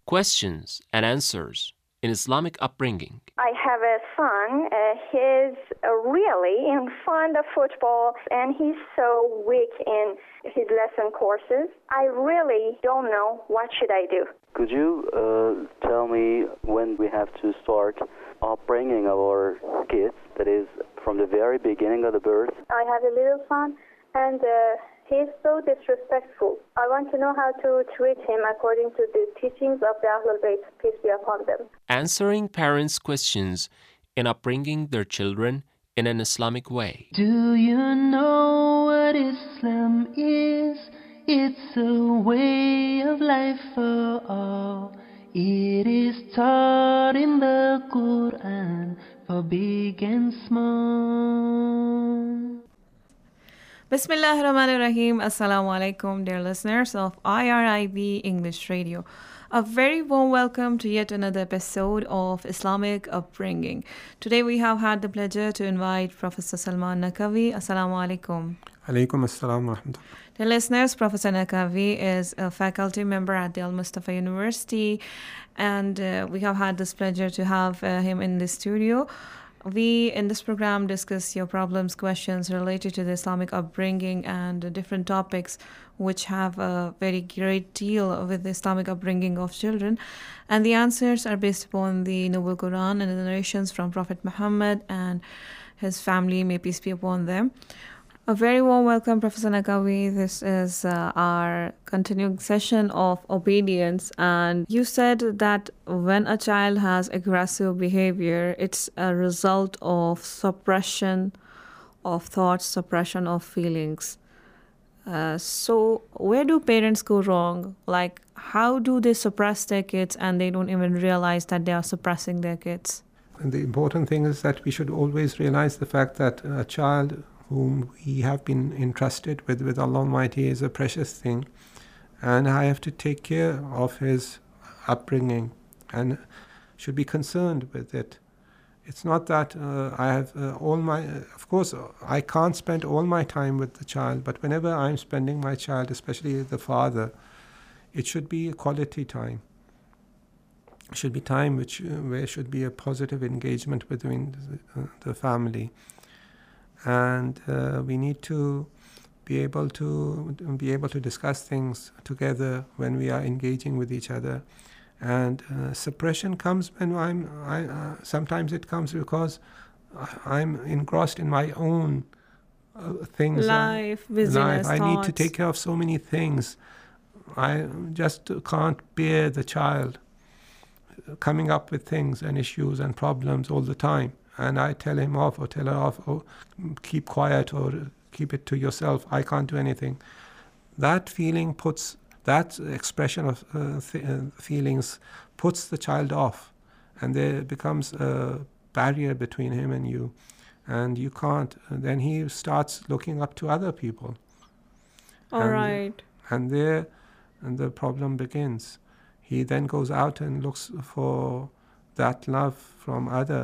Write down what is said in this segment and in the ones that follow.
questions and answers in Islamic upbringing. I have a son. He's really in fond of football, and he's so weak in his lesson courses. I really don't know what should I do. Could you tell me when we have to start upbringing our kids, that is, from the very beginning of the birth? I have a little son, and he's so disrespectful. I want to know how to treat him according to the teachings of the Ahlul Bayt, peace be upon them. Answering parents' questions in upbringing their children in an Islamic way. Do you know what Islam is? It's a way of life for all. It is taught in the Quran for big and small. Bismillahir Rahmanir Rahim. Assalamu alaikum, dear listeners of IRIB English Radio. A very warm welcome to yet another episode of Islamic Upbringing. Today we have had the pleasure to invite Professor Salman Naqvi. Assalamu alaikum. Alaikum assalam wa rahmatullah. Dear listeners, Professor Naqvi is a faculty member at the Al Mustafa University, and we have had this pleasure to have him in the studio. We, in this program, discuss your problems, questions related to the Islamic upbringing and different topics which have a very great deal with the Islamic upbringing of children. And the answers are based upon the Noble Quran and the narrations from Prophet Muhammad and his family, may peace be upon them. A very warm welcome, Professor Naqvi. This is our continuing session of obedience. And you said that when a child has aggressive behavior, it's a result of suppression of thoughts, suppression of feelings. So where do parents go wrong? Like, how do they suppress their kids and they don't even realize that they are suppressing their kids? And the important thing is that we should always realize the fact that a child whom we have been entrusted with Allah Almighty is a precious thing, and I have to take care of his upbringing and should be concerned with it. It's not that I have of course I can't spend all my time with the child, but whenever I'm spending my child, especially the father, it should be a quality time. It should be time where should be a positive engagement between the family. And we need to be able to discuss things together when we are engaging with each other. And suppression comes when sometimes it comes because I'm engrossed in my own things. Life, busyness, I thoughts. need to take care of so many things. I just can't bear the child coming up with things and issues and problems all the time. And I tell him off or tell her off, or keep quiet or keep it to yourself. I can't do anything. That feeling that expression of feelings puts the child off, and there becomes a barrier between him and you, and you can't. Then he starts looking up to other people. All right. And the problem begins. He then goes out and looks for that love from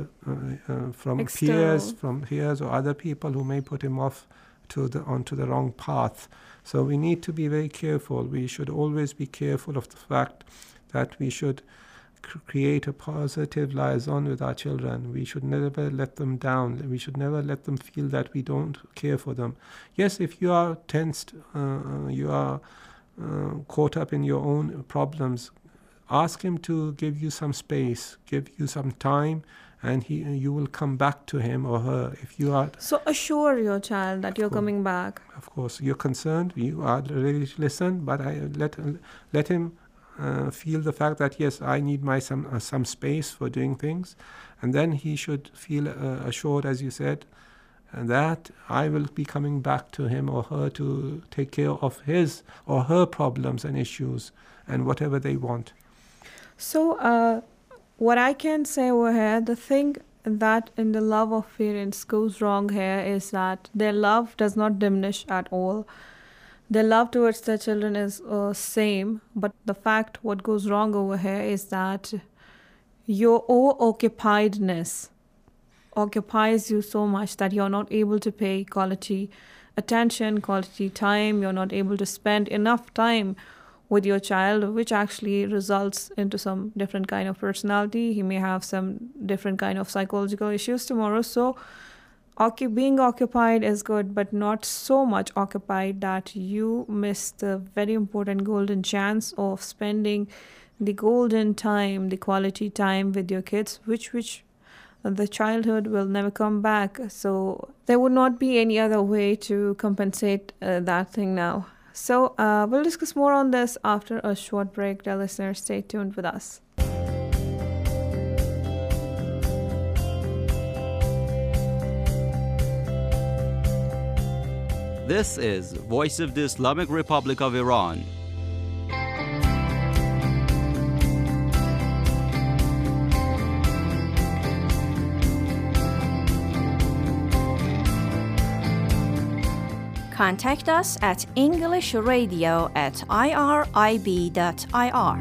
from peers or other people who may put him off onto the wrong path. So we need to be very careful. We should always be careful of the fact that we should create a positive liaison with our children. We should never let them down. We should never let them feel that we don't care for them. Yes, if you are tensed, you are caught up in your own problems, ask him to give you some space, give you some time, and you will come back to him or her. If you are So assure your child that you're coming back. Of course, you're concerned, you are ready to listen, but I let him feel the fact that yes, I need some space for doing things, and then he should feel assured, as you said, that I will be coming back to him or her to take care of his or her problems and issues and whatever they want. So, what I can say over here, the thing that in the love of parents goes wrong here is that their love does not diminish at all. Their love towards their children is same, but the fact what goes wrong over here is that your occupiedness occupies you so much that you're not able to pay quality attention, quality time. You're not able to spend enough time with your child, which actually results into some different kind of personality. He may have some different kind of psychological issues tomorrow. So being occupied is good, but not so much occupied that you miss the very important golden chance of spending the golden time, the quality time with your kids, which the childhood will never come back. So there would not be any other way to compensate that thing now. So we'll discuss more on this after a short break. Dear listeners, stay tuned with us. This is Voice of the Islamic Republic of Iran. Contact us at englishradio@irib.ir.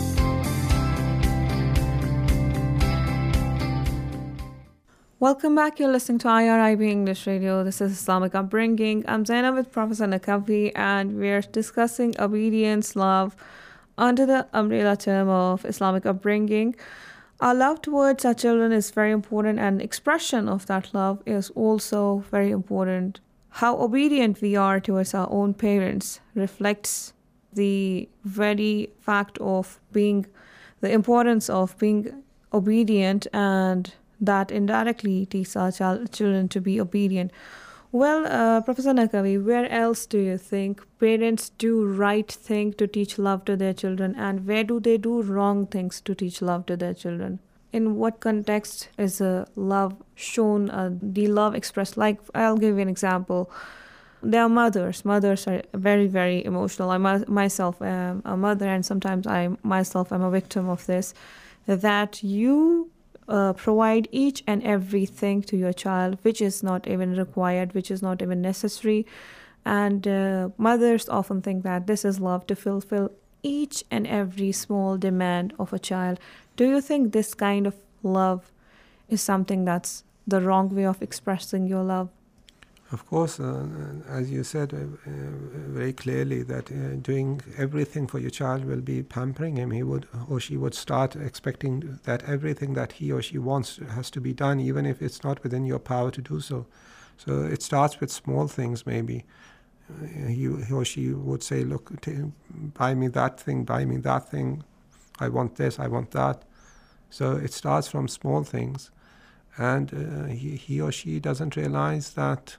Welcome back. You're listening to IRIB English Radio. This is Islamic Upbringing. I'm Zainab with Professor Naqvi, and we're discussing obedience, love, under the umbrella term of Islamic upbringing. Our love towards our children is very important, and expression of that love is also very important. How obedient we are towards our own parents reflects the very fact of the importance of being obedient, and that indirectly teaches our children to be obedient. Well, Professor Naqvi, where else do you think parents do right thing to teach love to their children, and where do they do wrong things to teach love to their children? In what context is love shown, the love expressed? Like, I'll give you an example. There are mothers. Mothers are very, very emotional. I myself am a mother, and sometimes I myself am a victim of this, that you provide each and everything to your child, which is not even required, which is not even necessary. And mothers often think that this is love, to fulfill each and every small demand of a child. Do you think this kind of love is something that's the wrong way of expressing your love? Of course, as you said very clearly, that doing everything for your child will be pampering him. He would or she would start expecting that everything that he or she wants has to be done, even if it's not within your power to do so. So it starts with small things, maybe. He or she would say, look, buy me that thing, I want this, I want that. So it starts from small things. And he or she doesn't realize that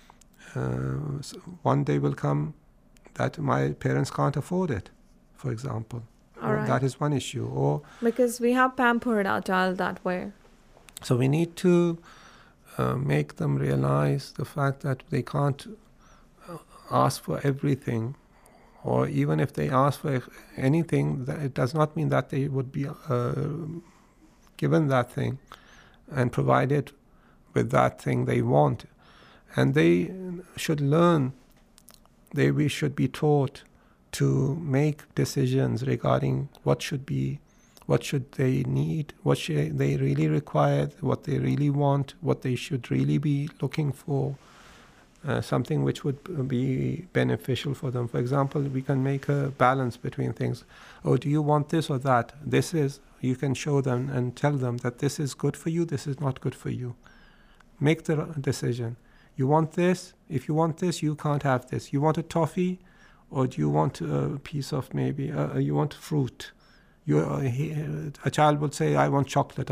one day will come that my parents can't afford it, for example. Right. That is one issue. Or because we have pampered our child that way. So we need to make them realize the fact that they can't ask for everything, or even if they ask for anything, it does not mean that they would be given that thing and provided with that thing they want. And they should learn, we should be taught to make decisions regarding what should they need, what should they really require, what they really want, what they should really be looking for, something which would be beneficial for them. For example, we can make a balance between things. Oh, do you want this or that? You can show them and tell them that this is good for you, this is not good for you. Make the decision. You want this? If you want this, you can't have this. You want a toffee, or do you want a piece of you want fruit? A child would say, I want chocolate,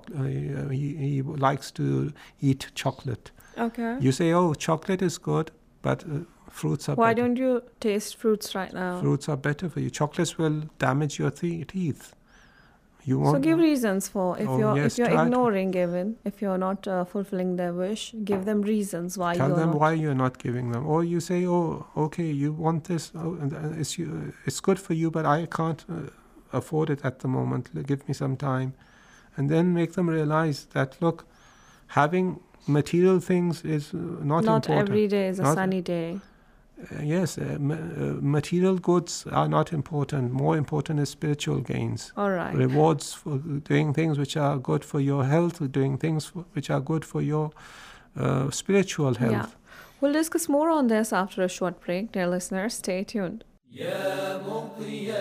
he likes to eat chocolate. Okay. You say, oh, chocolate is good, but fruits are better. Why don't you taste fruits right now? Fruits are better for you. Chocolates will damage your teeth. So give reasons for if you're ignoring even if you're not fulfilling their wish, give them reasons why. Tell them why you're not giving them. Or you say, oh, okay, you want this, it's good for you, but I can't afford it at the moment. Give me some time. And then make them realize that, look, having material things is not important. Not every day is a sunny day. Yes, material goods are not important. More important is spiritual gains. All right. Rewards for doing things which are good for your health, doing things which are good for your spiritual health. Yeah. We'll discuss more on this after a short break. Dear listeners, stay tuned. يا مطي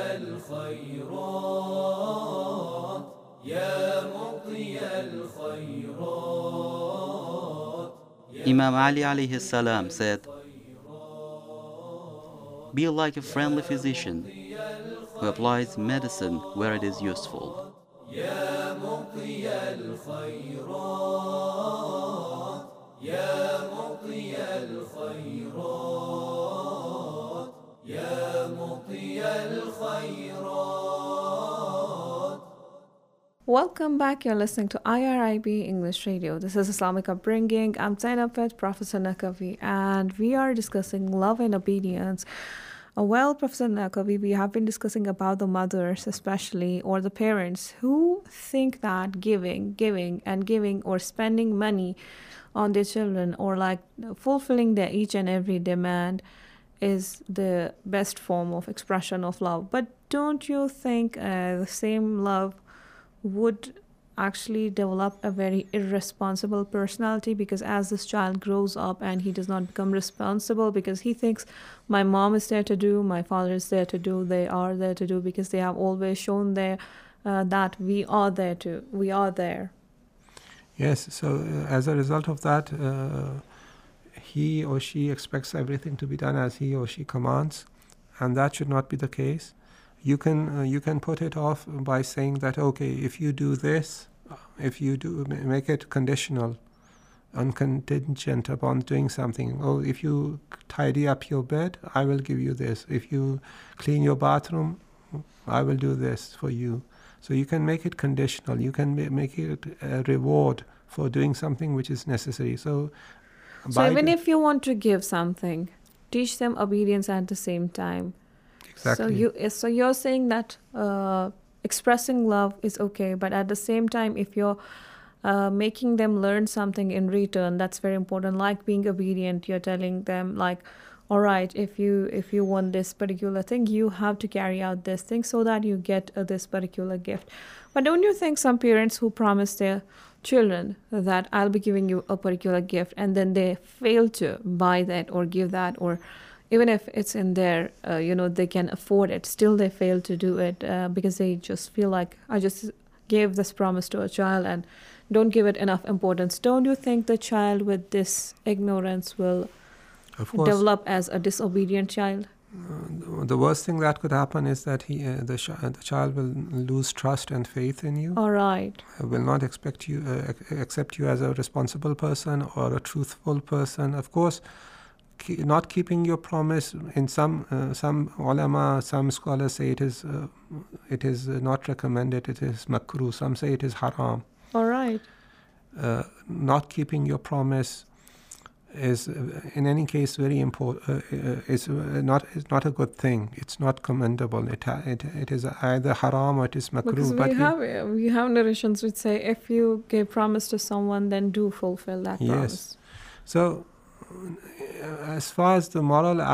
الخيرات يا مطي الخيرات Imam Ali alayhi salam said, "Be like a friendly physician who applies medicine where it is useful." يا مطي الخيرات يا مطي الخيرات يا مطي الخيرات. Welcome back. You're listening to IRIB English Radio. This is Islamic Upbringing. I'm Zainab with Professor Nakavi, and we are discussing love and obedience. Well, Professor Nakavi, we have been discussing about the mothers especially, or the parents who think that giving or spending money on their children, or like fulfilling their each and every demand, is the best form of expression of love. But don't you think the same love would actually develop a very irresponsible personality? Because as this child grows up and he does not become responsible, because he thinks my mom is there to do, my father is there to do, they are there to do, because they have always shown that we are there. Yes, so as a result of that, he or she expects everything to be done as he or she commands, and that should not be the case. You can put it off by saying that, okay, if you do this, if you do, make it conditional and contingent upon doing something. Oh, if you tidy up your bed, I will give you this. If you clean your bathroom, I will do this for you. So you can make it conditional. You can make it a reward for doing something which is necessary. So even if you want to give something, teach them obedience at the same time. Exactly. So you're saying that expressing love is okay, but at the same time, if you're making them learn something in return, that's very important. Like being obedient, you're telling them like, all right, if you want this particular thing, you have to carry out this thing so that you get this particular gift. But don't you think some parents who promise their children that I'll be giving you a particular gift, and then they fail to buy that or give that, or even if it's in their, they can afford it, still they fail to do it because they just feel like, I just gave this promise to a child and don't give it enough importance. Don't you think the child with this ignorance will develop as a disobedient child? The worst thing that could happen is that the child will lose trust and faith in you. All right. Will not accept you as a responsible person or a truthful person. Of course, not keeping your promise, in some ulama, some scholars say it is not recommended, it is makruh, some say it is haram. All right. Not keeping your promise is in any case very important. It's not a good thing. It's not commendable. It is either haram or it is makruh. Because we have narrations which say if you give promise to someone, then do fulfill that promise. Yes. So as far as the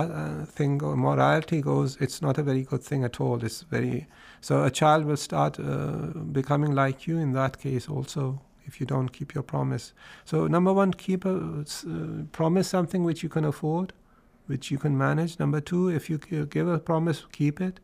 morality goes, it's not a very good thing at all. So a child will start becoming like you in that case also, if you don't keep your promise. So number one, promise something which you can afford, which you can manage. Number two, if you give a promise, keep it.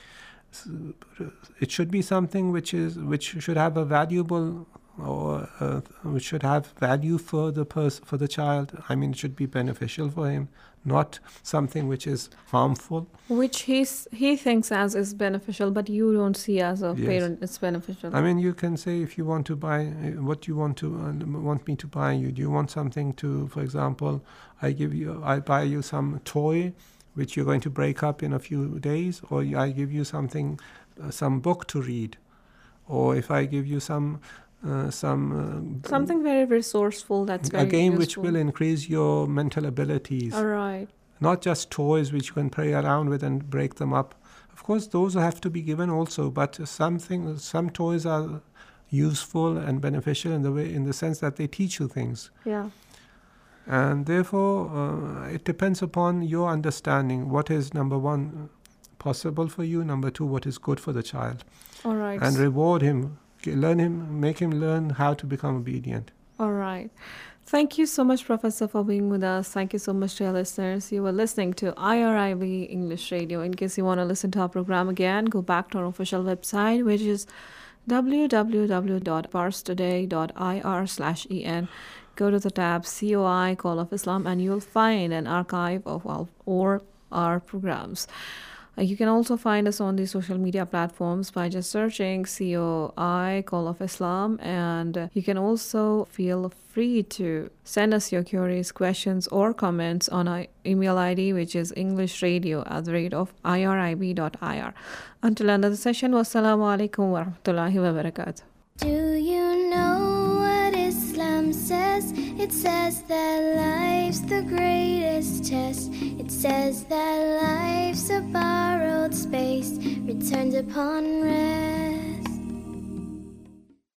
It should be something which should have a valuable, or which should have value for the child. I mean, it should be beneficial for him, not something which is harmful. Which he thinks as is beneficial, but you don't see as a parent it's beneficial. I mean, you can say, if you want to buy what you want me to buy you. Do you want something to, for example, I buy you some toy which you're going to break up in a few days, or I give you something, some book to read, or if I give you something very resourceful, that's very a game useful, which will increase your mental abilities. All right. Not just toys which you can play around with and break them up. Of course, those have to be given also, but some toys are useful and beneficial in the sense that they teach you things. Yeah. And therefore, it depends upon your understanding. What is, number one, possible for you? Number two, what is good for the child? All right. And reward him, make him learn how to become obedient. All right. Thank you so much, Professor, for being with us. Thank you so much to our listeners. You were listening to IRIB English Radio. In case you want to listen to our program again, go back to our official website, which is www.parstoday.ir/en. Go to the tab COI, Call of Islam, and you'll find an archive of all our programs. You can also find us on the social media platforms by just searching COI, Call of Islam, and you can also feel free to send us your queries, questions, or comments on our email ID, which is englishradio@irib.ir. Until another session, wassalamu alaikum wa rahmatullahi wa barakatuh. Do you know what Islam says? It says that life's the greatest test. It says that life's a borrowed space, returned upon rest.